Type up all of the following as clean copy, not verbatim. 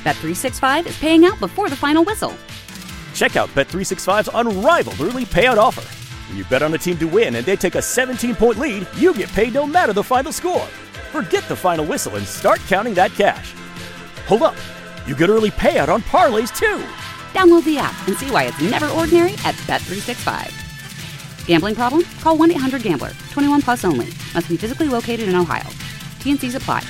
Bet365 is paying out before the final whistle. Check out Bet365's unrivaled early payout offer. When you bet on a team to win and they take a 17-point lead, you get paid no matter the final score. Forget the final whistle and start counting that cash. Hold up. You get early payout on parlays, too. Download the app and see why it's never ordinary at Bet365. Gambling problem? Call 1-800-GAMBLER. 21 plus only. Must be physically located in Ohio. T&Cs apply.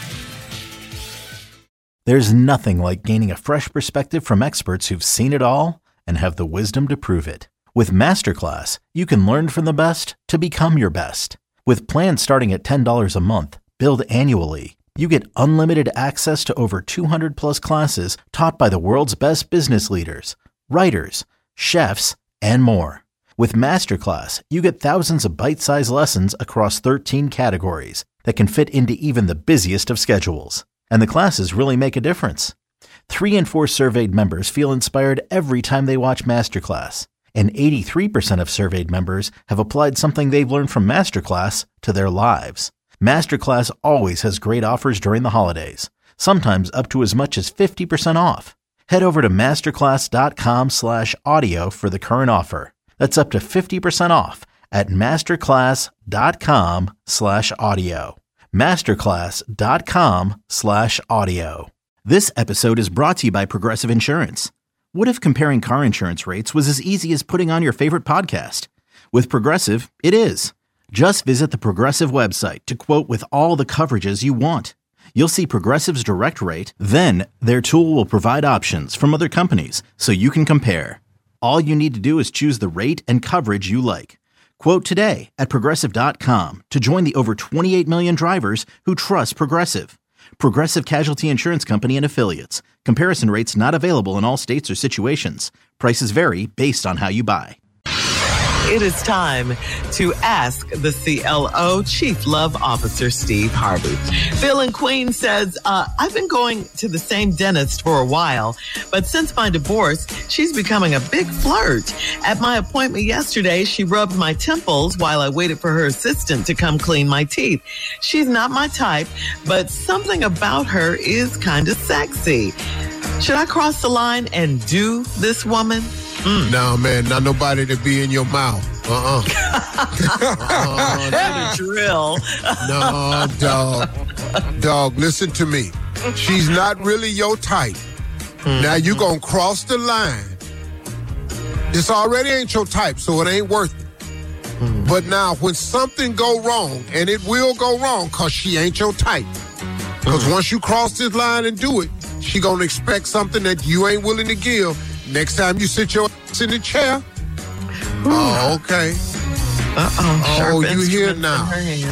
There's nothing like gaining a fresh perspective from experts who've seen it all and have the wisdom to prove it. With Masterclass, you can learn from the best to become your best. With plans starting at $10 a month, billed annually, you get unlimited access to over 200 plus classes taught by the world's best business leaders, writers, chefs, and more. With Masterclass, you get thousands of bite-sized lessons across 13 categories that can fit into even the busiest of schedules. And the classes really make a difference. 3 in 4 surveyed members feel inspired every time they watch Masterclass. And 83% of surveyed members have applied something they've learned from Masterclass to their lives. Masterclass always has great offers during the holidays, sometimes up to as much as 50% off. Head over to masterclass.com/audio for the current offer. That's up to 50% off at masterclass.com/audio. masterclass.com/audio. This episode is brought to you by Progressive Insurance. What if comparing car insurance rates was as easy as putting on your favorite podcast? With Progressive, it is. Just visit the Progressive website to quote with all the coverages you want. You'll see Progressive's direct rate, then their tool will provide options from other companies so you can compare. All you need to do is choose the rate and coverage you like. Quote today at Progressive.com to join the over 28 million drivers who trust Progressive. Progressive Casualty Insurance Company and Affiliates. Comparison rates not available in all states or situations. Prices vary based on how you buy. It is time to ask the CLO, Chief Love Officer Steve Harvey. Phil in Queens says, I've been going to the same dentist for a while, but since my divorce, she's becoming a big flirt. At my appointment yesterday, she rubbed my temples while I waited for her assistant to come clean my teeth. She's not my type, but something about her is kind of sexy. Should I cross the line and do this woman? No, man, not nobody to be in your mouth. Drill. No, dog. Dog, listen to me. She's not really your type. Now you gonna cross the line. This already ain't your type, so it ain't worth it. But now, when something go wrong, and it will go wrong, cause she ain't your type. Cause once you cross this line and do it, she gonna expect something that you ain't willing to give. Next time you sit your ass in the chair. Oh, okay. Oh, you here now.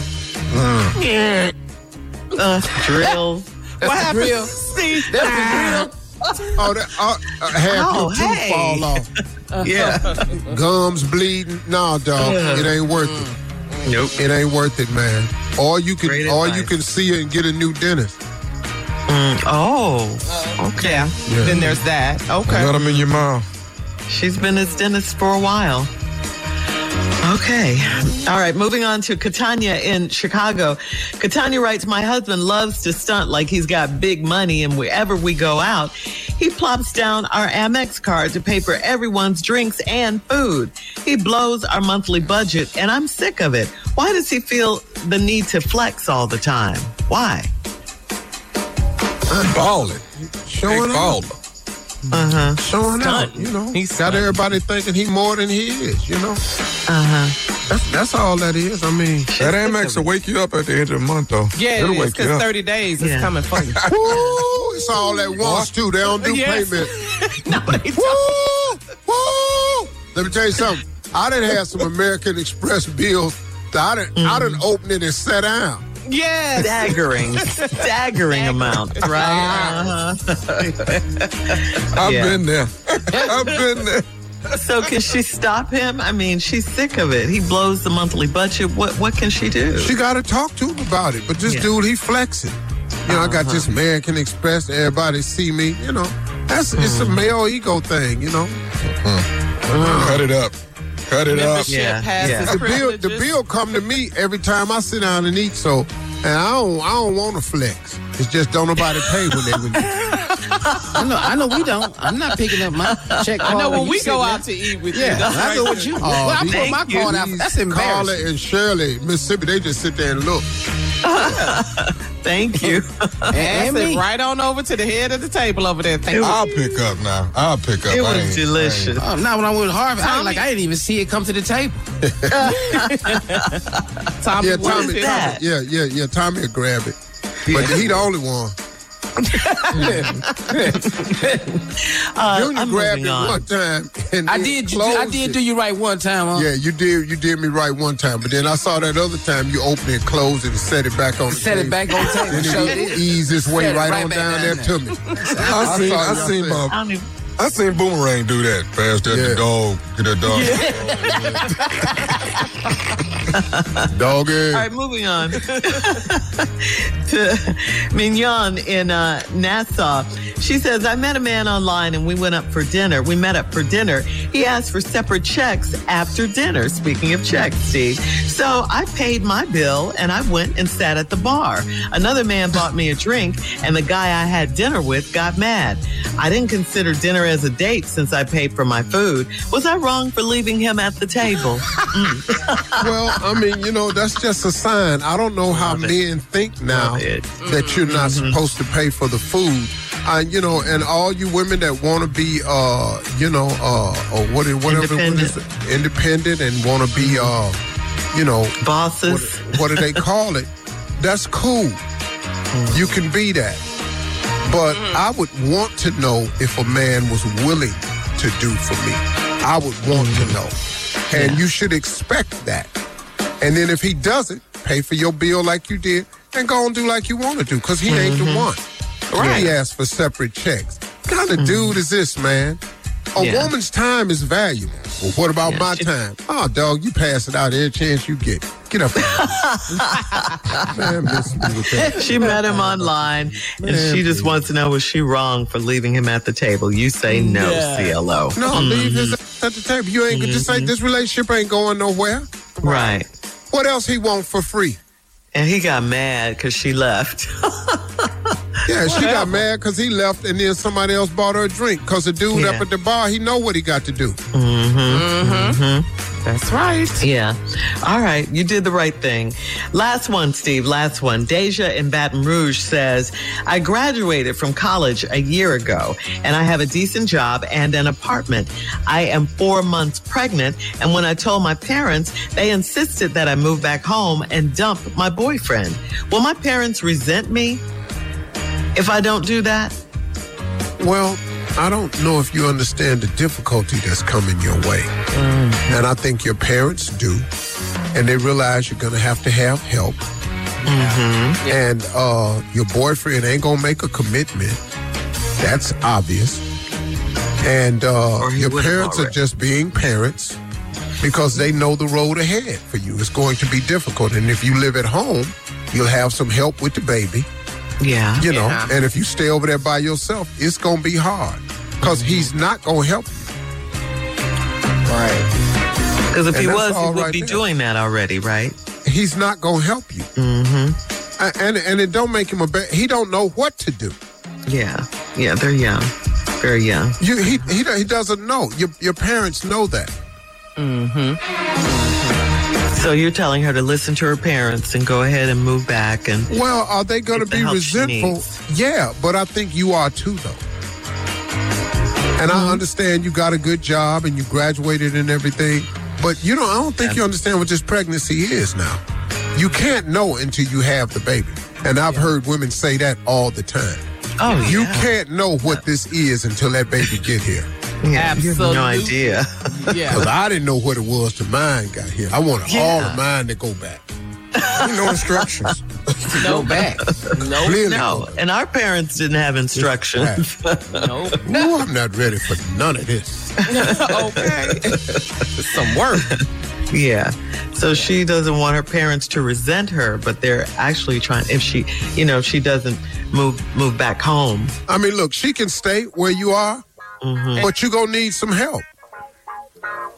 Drill. What happened? Drill. See? That's the drill. Half your tooth fall off. Yeah. Gums bleeding. No, dog. It ain't worth it. Nope. It ain't worth it, man. Or you can see her and get a new dentist. Okay. Yeah. Then there's that. Okay. Let them in your mouth. She's been his dentist for a while. Okay. All right. Moving on to Katanya in Chicago. Katanya writes, my husband loves to stunt like he's got big money, and wherever we go out, he plops down our Amex card to pay for everyone's drinks and food. He blows our monthly budget, and I'm sick of it. Why does he feel the need to flex all the time? Why? Balling. Showing out. Showing out, you know. He's got everybody thinking he more than he is, you know. That's all that is. I mean, that Amex will wake you up at the end of the month, though. Yeah, it is, because 30 days is coming for you. Woo! It's all at once, too. They don't do payment. No, they don't. Woo! Let me tell you something. I done had some American Express bills. I done opened it and sat down. Yes. Staggering amount, right? I've been there. I've been there. So can she stop him? I mean, she's sick of it. He blows the monthly budget. What can she do? She got to talk to him about it. But this dude, he flexing. You know, I got this American Express. Everybody see me. You know, it's a male ego thing, you know. Cut it up. Cut it up. Yeah. The bill come to me every time I sit down and eat. So And I don't want to flex. It's just don't nobody pay when they with me. I know we don't. I'm not picking up my check card. I know when we go out to eat with you. Yeah, That's I go with you. I put my card out. That's embarrassing. Carla and Shirley, Mississippi, they just sit there and look. Thank you. And sit right on over to the head of the table over there. I'll pick up now. I'll pick up. It was delicious. Not when I went with Harvey. I didn't even see it come to the table. Tommy, Tommy will grab it. But he the only one. Junior grabbed it one time. And I did do you right one time, huh? Yeah, you did me right one time. But then I saw that other time you opened it, closed it, and set it back on the table. Set it back on the table. And it eased its way right on down there to me. I seen Boomerang do that. Pass that the dog. Get that dog. Doggy. All right, moving on to Mignon in Nassau. She says, I met a man online and we met up for dinner. He asked for separate checks after dinner. Speaking of checks, Steve. So I paid my bill and I went and sat at the bar. Another man bought me a drink and the guy I had dinner with got mad. I didn't consider dinner as a date since I paid for my food. Was I wrong for leaving him at the table? Well, I mean, that's just a sign. I don't know how men think now that you're not supposed to pay for the food. And all you women that want to be, independent and want to be, bosses. What do they call it? That's cool. You can be that. But I would want to know if a man was willing to do for me. I would want to know. And you should expect that. And then if he doesn't, pay for your bill like you did and go and do like you want to do because he ain't the one. Right. He asked for separate checks. What kind of dude is this, man? A woman's time is valuable. Well, what about my time? Oh, dog, you pass it out every chance you get. Get up. Man, miss me with that. She met him online, and she just wants to know, was she wrong for leaving him at the table? You say no, CLO. No, leave his at the table. You ain't just say this relationship ain't going nowhere. Right. What else he want for free? And he got mad because she left. Yeah, she got mad because he left and then somebody else bought her a drink because the dude up at the bar, he know what he got to do. That's right. Yeah. All right. You did the right thing. Last one, Steve. Last one. Deja in Baton Rouge says, I graduated from college a year ago and I have a decent job and an apartment. I am 4 months pregnant. And when I told my parents, they insisted that I move back home and dump my boyfriend. Will my parents resent me if I don't do that? Well, I don't know if you understand the difficulty that's coming your way. And I think your parents do. And they realize you're going to have help. And your boyfriend ain't going to make a commitment. That's obvious. And your parents are just being parents because they know the road ahead for you. It's going to be difficult. And if you live at home, you'll have some help with the baby. Yeah. And if you stay over there by yourself, it's going to be hard because he's not going to help you. Right. Because if he was, he would be doing that already, right? He's not going to help you. And it don't make him he don't know what to do. Yeah. Yeah, they're young. Very young. He doesn't know. Your parents know that. So you're telling her to listen to her parents and go ahead and move back and... Well, are they going to be resentful? Yeah, but I think you are too, though. And I understand you got a good job and you graduated and everything, but I don't think you understand what this pregnancy is now. You can't know until you have the baby. And I've heard women say that all the time. Oh, yeah. You can't know what this is until that baby get here. Yeah, you have no idea. Because I didn't know what it was till mine got here. I wanted all of mine to go back. No instructions. Go back. No. And our parents didn't have instructions. No. Ooh, I'm not ready for none of this. Okay. It's some work. Yeah. So she doesn't want her parents to resent her, but they're actually trying, if she doesn't move back home. I mean, look, she can stay where you are, but you're going to need some help.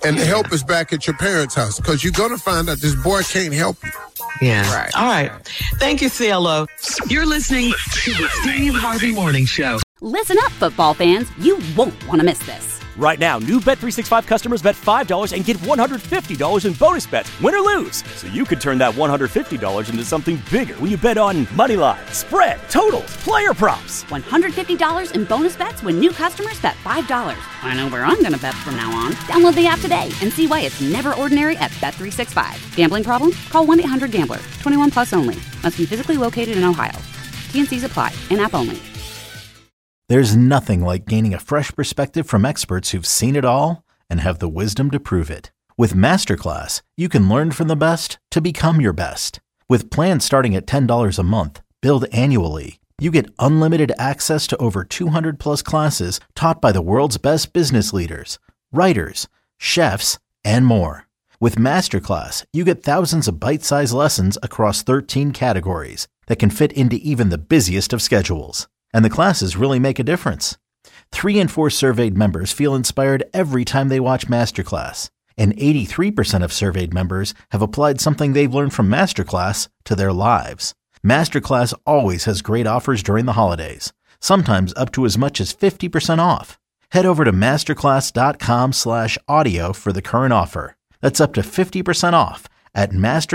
and the help is back at your parents' house because you're going to find out this boy can't help you. Yeah. Right. All right. Thank you, CLO. You're listening to the Steve Harvey Morning Show. Listen up, football fans. You won't want to miss this. Right now, new Bet365 customers bet $5 and get $150 in bonus bets, win or lose. So you could turn that $150 into something bigger when you bet on money line, spread, totals, player props. $150 in bonus bets when new customers bet $5. I know where I'm going to bet from now on. Download the app today and see why it's never ordinary at Bet365. Gambling problem? Call 1-800-GAMBLER. 21 plus only. Must be physically located in Ohio. T&Cs apply. In-app only. There's nothing like gaining a fresh perspective from experts who've seen it all and have the wisdom to prove it. With Masterclass, you can learn from the best to become your best. With plans starting at $10 a month, billed annually, you get unlimited access to over 200 plus classes taught by the world's best business leaders, writers, chefs, and more. With Masterclass, you get thousands of bite-sized lessons across 13 categories that can fit into even the busiest of schedules. And the classes really make a difference. 3 in 4 surveyed members feel inspired every time they watch Masterclass. And 83% of surveyed members have applied something they've learned from Masterclass to their lives. Masterclass always has great offers during the holidays, sometimes up to as much as 50% off. Head over to masterclass.com/audio for the current offer. That's up to 50% off at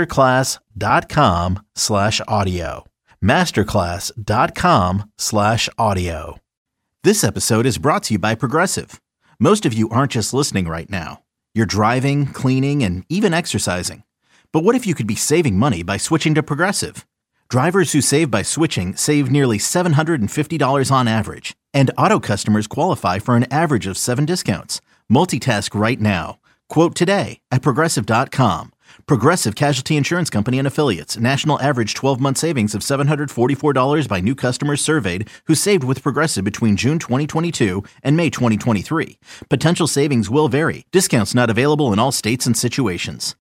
masterclass.com/audio. masterclass.com/audio. This episode is brought to you by Progressive. Most of you aren't just listening right now. You're driving, cleaning, and even exercising. But what if you could be saving money by switching to Progressive? Drivers who save by switching save nearly $750 on average. And auto customers qualify for an average of 7 discounts. Multitask right now. Quote today at Progressive.com. Progressive Casualty Insurance Company and Affiliates. National average 12-month savings of $744 by new customers surveyed who saved with Progressive between June 2022 and May 2023. Potential savings will vary. Discounts not available in all states and situations.